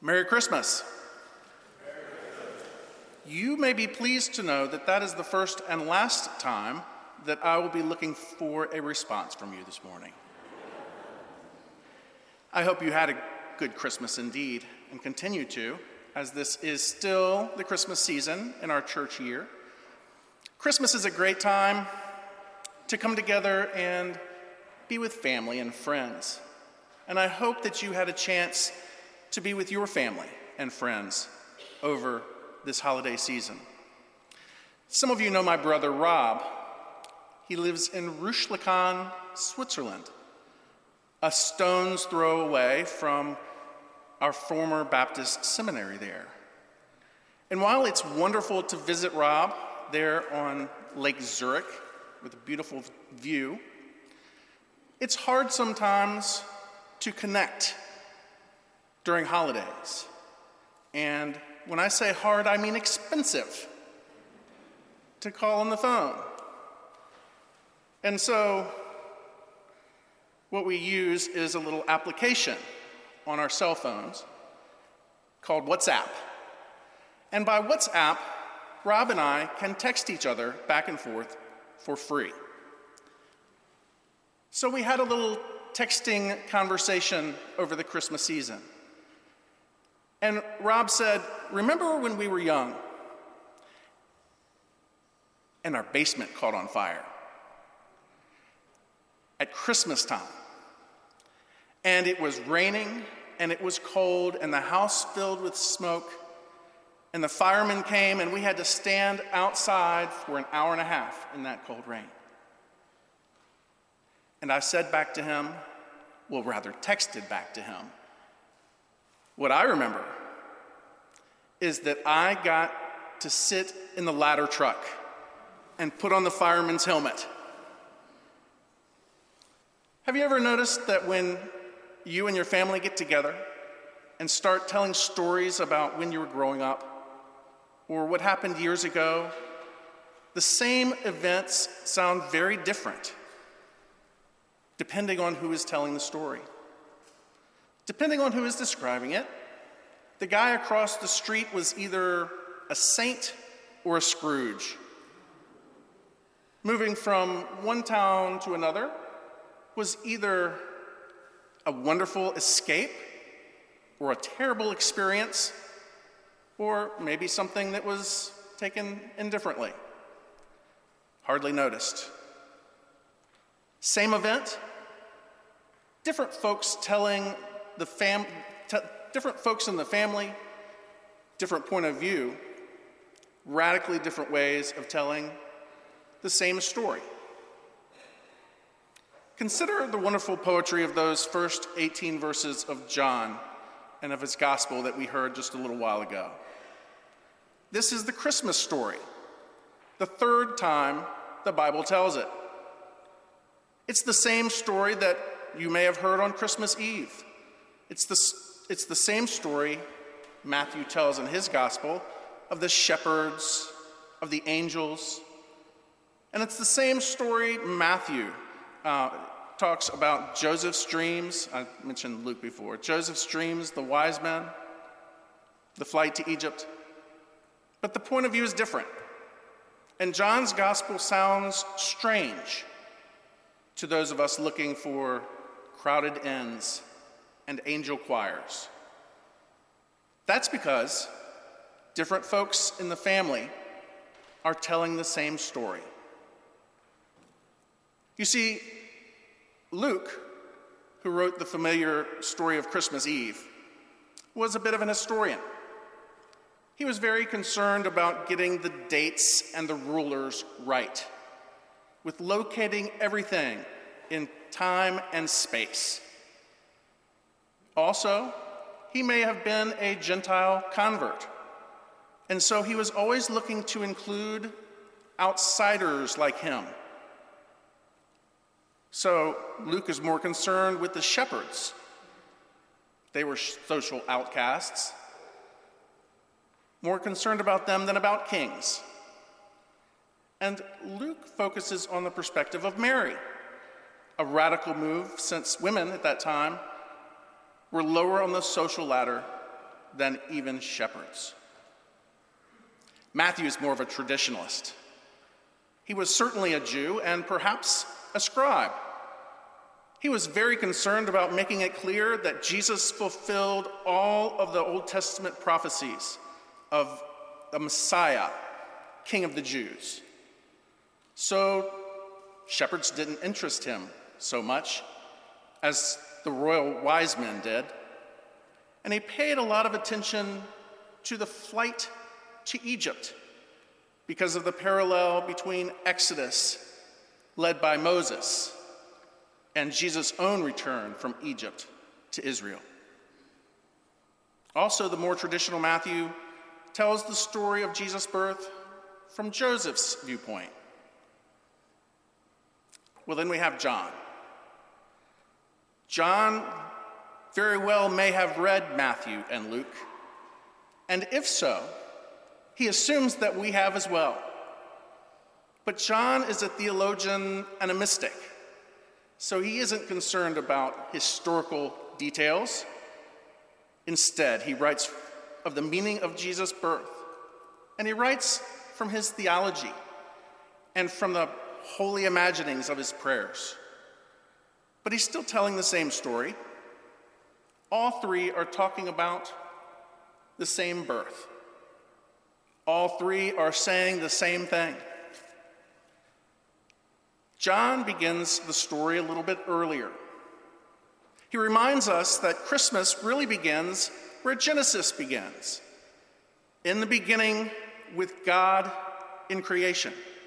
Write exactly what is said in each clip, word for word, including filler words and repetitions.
Merry Christmas. You may be pleased to know that that is the first and last time that I will be looking for a response from you this morning. I hope you had a good Christmas indeed, and continue to, as this is still the Christmas season in our church year. Christmas is a great time to come together and be with family and friends. And I hope that you had a chance to be with your family and friends over this holiday season. Some of you know my brother Rob. He lives in Rüschlikon, Switzerland, a stone's throw away from our former Baptist seminary there. And while it's wonderful to visit Rob there on Lake Zurich with a beautiful view, it's hard sometimes to connect during holidays. And when I say hard, I mean expensive to call on the phone. And so what we use is a little application on our cell phones called WhatsApp. And by WhatsApp, Rob and I can text each other back and forth for free. So we had a little texting conversation over the Christmas season. And Rob said, "Remember when we were young and our basement caught on fire at Christmas time, and it was raining and it was cold and the house filled with smoke, and the firemen came and we had to stand outside for an hour and a half in that cold rain." And I said back to him, well, rather texted back to him, what I remember is that I got to sit in the ladder truck and put on the fireman's helmet. Have you ever noticed that when you and your family get together and start telling stories about when you were growing up or what happened years ago, the same events sound very different depending on who is telling the story, depending on who is describing it? The guy across the street was either a saint or a Scrooge. Moving from one town to another was either a wonderful escape or a terrible experience, or maybe something that was taken indifferently, hardly noticed. Same event, different folks telling the fam, t- different folks in the family, different point of view, radically different ways of telling the same story. Consider the wonderful poetry of those first eighteen verses of John and of his gospel that we heard just a little while ago. This is the Christmas story, the third time the Bible tells it. It's the same story that you may have heard on Christmas Eve. It's the, it's the same story Matthew tells in his gospel of the shepherds, of the angels. And it's the same story Matthew uh, talks about Joseph's dreams. I mentioned Luke before. Joseph's dreams, the wise men, the flight to Egypt. But the point of view is different. And John's gospel sounds strange to those of us looking for crowded inns and angel choirs. That's because different folks in the family are telling the same story. You see, Luke, who wrote the familiar story of Christmas Eve, was a bit of an historian. He was very concerned about getting the dates and the rulers right, with locating everything in time and space. Also, he may have been a Gentile convert, and so he was always looking to include outsiders like him. So Luke is more concerned with the shepherds. They were social outcasts, more concerned about them than about kings. And Luke focuses on the perspective of Mary, a radical move since women at that time were lower on the social ladder than even shepherds. Matthew is more of a traditionalist. He was certainly a Jew and perhaps a scribe. He was very concerned about making it clear that Jesus fulfilled all of the Old Testament prophecies of the Messiah, King of the Jews. So shepherds didn't interest him so much as the royal wise men did, and he paid a lot of attention to the flight to Egypt because of the parallel between Exodus, led by Moses, and Jesus' own return from Egypt to Israel. Also, the more traditional Matthew tells the story of Jesus' birth from Joseph's viewpoint. Well, then we have John. John very well may have read Matthew and Luke, and if so, he assumes that we have as well. But John is a theologian and a mystic, so he isn't concerned about historical details. Instead, he writes of the meaning of Jesus' birth, and he writes from his theology and from the holy imaginings of his prayers. But he's still telling the same story. All three are talking about the same birth. All three are saying the same thing. John begins the story a little bit earlier. He reminds us that Christmas really begins where Genesis begins, in the beginning with God in creation.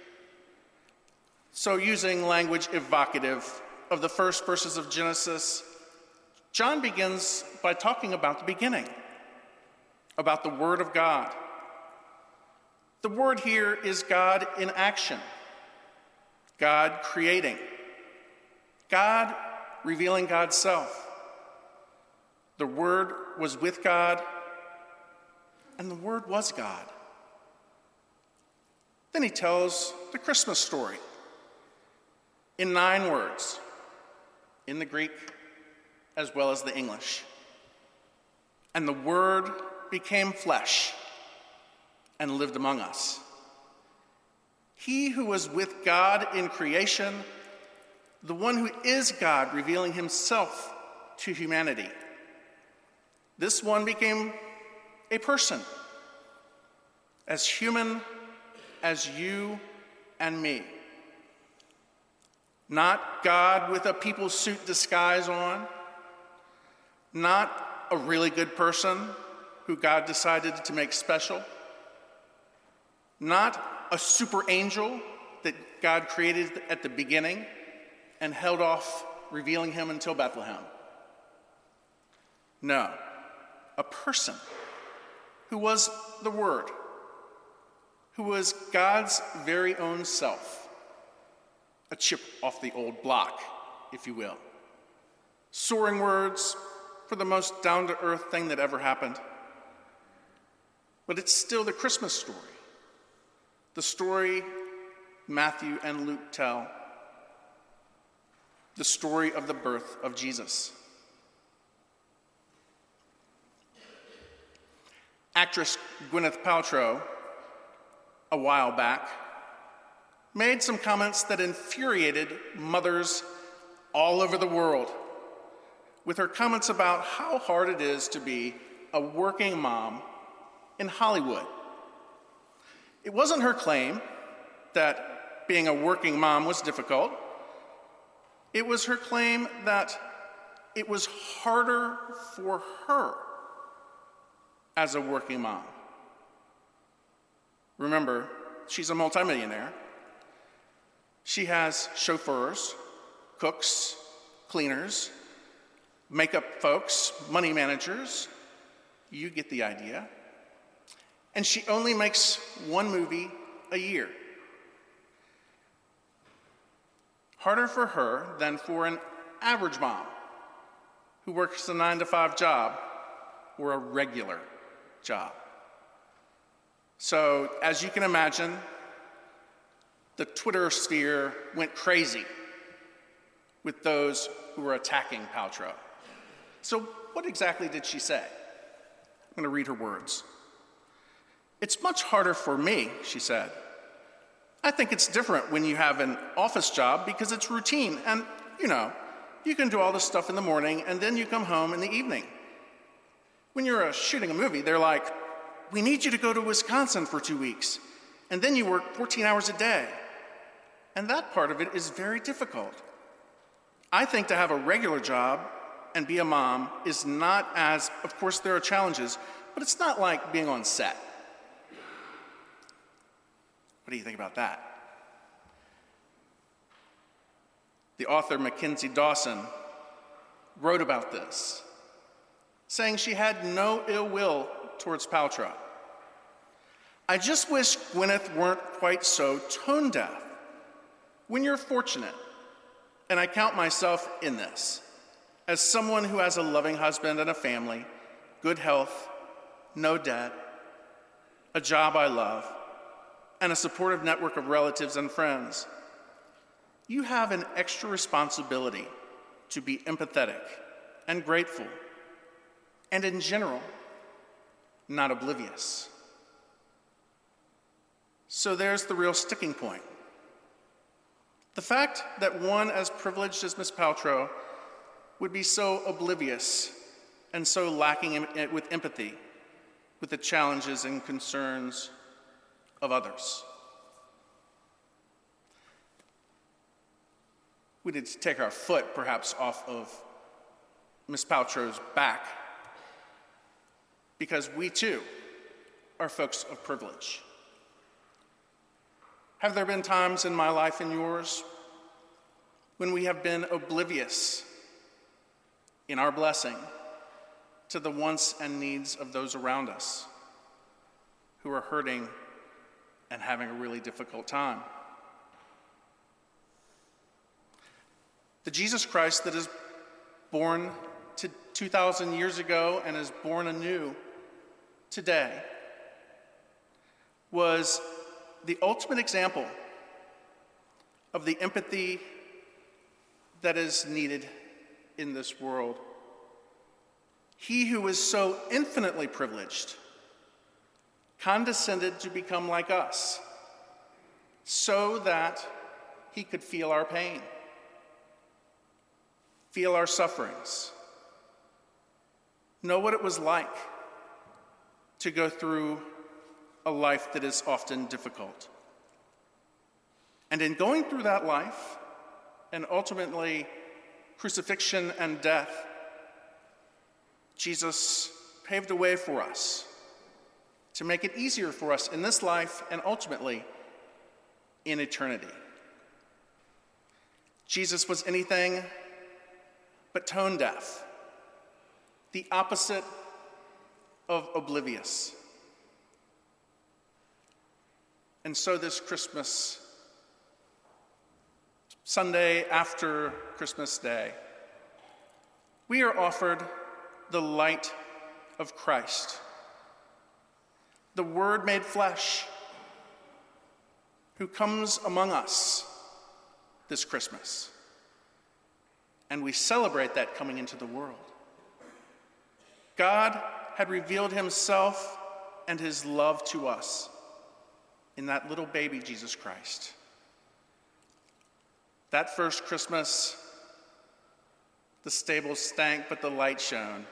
So using language evocative of the first verses of Genesis, John begins by talking about the beginning, about the Word of God. The word here is God in action, God creating, God revealing God's self. The Word was with God, and the Word was God. Then he tells the Christmas story in nine words, in the Greek as well as the English. And the Word became flesh and lived among us. He who was with God in creation, the one who is God revealing himself to humanity. This one became a person, as human as you and me. Not God with a people suit disguise on, not a really good person who God decided to make special, not a super angel that God created at the beginning and held off revealing him until Bethlehem. No, a person who was the Word, who was God's very own self, a chip off the old block, if you will. Soaring words for the most down-to-earth thing that ever happened. But it's still the Christmas story, the story Matthew and Luke tell, the story of the birth of Jesus. Actress Gwyneth Paltrow, a while back, made some comments that infuriated mothers all over the world with her comments about how hard it is to be a working mom in Hollywood. It wasn't her claim that being a working mom was difficult. It was her claim that it was harder for her as a working mom. Remember, she's a multimillionaire. She has chauffeurs, cooks, cleaners, makeup folks, money managers. You get the idea. And she only makes one movie a year. Harder for her than for an average mom who works a nine to five job or a regular job. So, as you can imagine, the Twitter sphere went crazy with those who were attacking Paltrow. So, what exactly did she say? I'm going to read her words. "It's much harder for me," she said. "I think it's different when you have an office job because it's routine and, you know, you can do all this stuff in the morning and then you come home in the evening. When you're uh, shooting a movie, they're like, 'We need you to go to Wisconsin for two weeks,' and then you work fourteen hours a day. And that part of it is very difficult. I think to have a regular job and be a mom is not as, of course there are challenges, but it's not like being on set." What do you think about that? The author Mackenzie Dawson wrote about this, saying she had no ill will towards Paltrow. "I just wish Gwyneth weren't quite so tone deaf. When you're fortunate, and I count myself in this, as someone who has a loving husband and a family, good health, no debt, a job I love, and a supportive network of relatives and friends, you have an extra responsibility to be empathetic and grateful, and in general, not oblivious." So there's the real sticking point. The fact that one as privileged as Miss Paltrow would be so oblivious and so lacking in, with empathy with the challenges and concerns of others. We need to take our foot perhaps off of Miss Paltrow's back, because we too are folks of privilege. Have there been times in my life and yours when we have been oblivious in our blessing to the wants and needs of those around us who are hurting and having a really difficult time? The Jesus Christ that is born to two thousand years ago and is born anew today was the ultimate example of the empathy that is needed in this world. He who is so infinitely privileged condescended to become like us so that he could feel our pain, feel our sufferings, know what it was like to go through a life that is often difficult. And in going through that life, and ultimately crucifixion and death, Jesus paved a way for us to make it easier for us in this life and ultimately in eternity. Jesus was anything but tone deaf, the opposite of oblivious. And so this Christmas, Sunday after Christmas Day, we are offered the light of Christ, the Word made flesh, who comes among us this Christmas. And we celebrate that coming into the world. God had revealed himself and his love to us in that little baby, Jesus Christ. That first Christmas, the stables stank, but the light shone.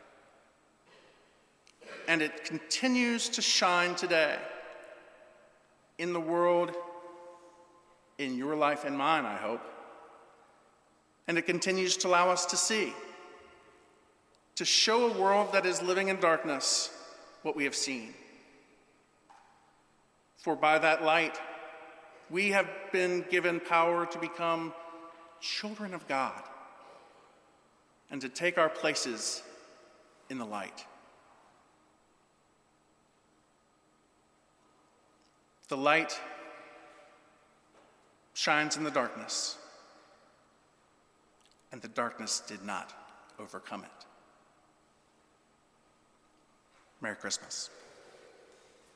And it continues to shine today in the world, in your life and mine, I hope. And it continues to allow us to see, to show a world that is living in darkness what we have seen. For by that light, we have been given power to become children of God and to take our places in the light. The light shines in the darkness, and the darkness did not overcome it. Merry Christmas.